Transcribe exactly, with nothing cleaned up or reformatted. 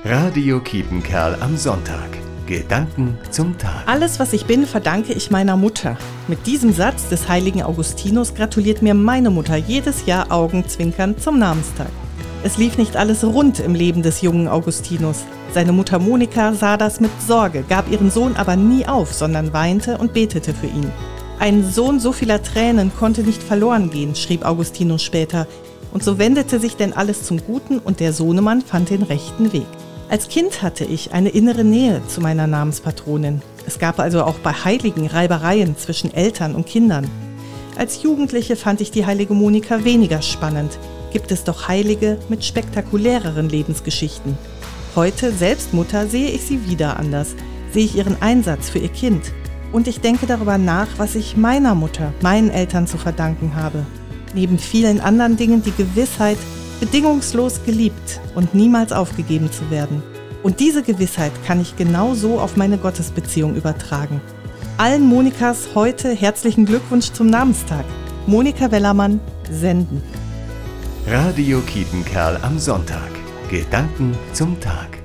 Radio Kiepenkerl am Sonntag. Gedanken zum Tag. Alles, was ich bin, verdanke ich meiner Mutter. Mit diesem Satz des heiligen Augustinus gratuliert mir meine Mutter jedes Jahr augenzwinkernd zum Namenstag. Es lief nicht alles rund im Leben des jungen Augustinus. Seine Mutter Monika sah das mit Sorge, gab ihren Sohn aber nie auf, sondern weinte und betete für ihn. Ein Sohn so vieler Tränen konnte nicht verloren gehen, schrieb Augustinus später. Und so wendete sich denn alles zum Guten und der Sohnemann fand den rechten Weg. Als Kind hatte ich eine innere Nähe zu meiner Namenspatronin. Es gab also auch bei Heiligen Reibereien zwischen Eltern und Kindern. Als Jugendliche fand ich die heilige Monika weniger spannend. Gibt es doch Heilige mit spektakuläreren Lebensgeschichten. Heute, selbst Mutter, sehe ich sie wieder anders. Sehe ich ihren Einsatz für ihr Kind. Und ich denke darüber nach, was ich meiner Mutter, meinen Eltern zu verdanken habe. Neben vielen anderen Dingen die Gewissheit, bedingungslos geliebt und niemals aufgegeben zu werden. Und diese Gewissheit kann ich genauso auf meine Gottesbeziehung übertragen. Allen Monikas heute herzlichen Glückwunsch zum Namenstag. Monika Wellermann, Senden. Radio Kiepenkerl am Sonntag. Gedanken zum Tag.